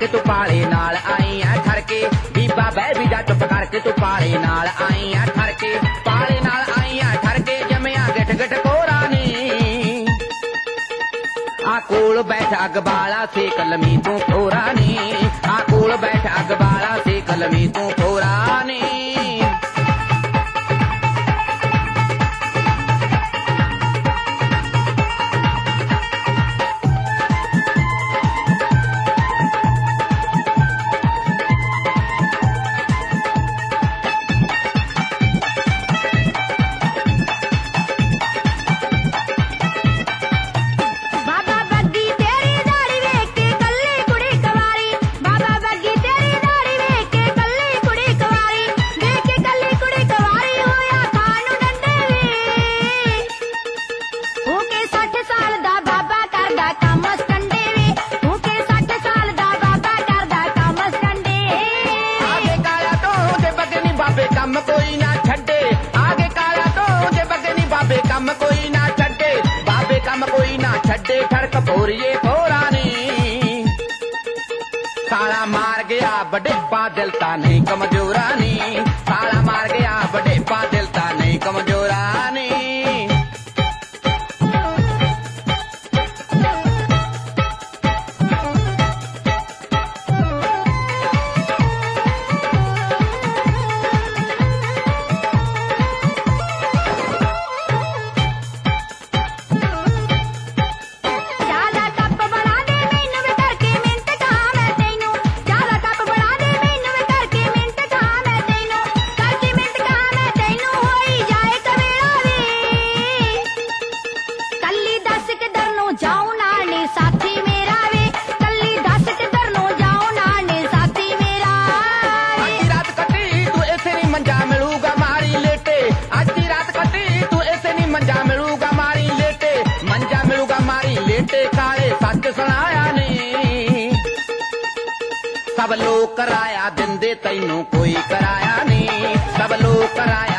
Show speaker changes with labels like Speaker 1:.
Speaker 1: तू पाले नाल आई आ ठर के बीबा बह भी जा चुप करके तू पाले नाल आई आ ठर के पाले नाल आई आ ठर के जमिया गिठ गिठ कोरा नी आ कोल बैठ अग बाला से कलमी तू थोरा नी आ कोल बैठ अग बाला से कलमी तू थोरा नी कम कोई ना छड्डे आगे काला तो जे बगनी बाबे कम कोई ना छड्डे बाबे कम कोई ना छड्डे ठड़क पोरिए फोरानी साला मार गया बड़े दिल ता नहीं कमजोरानी साला मार गया बड़े दिल ता नहीं कमजोरानी सच सुनाया नी सब लोग कराया दिंदे तैनू कोई कराया नी सब लोग कराया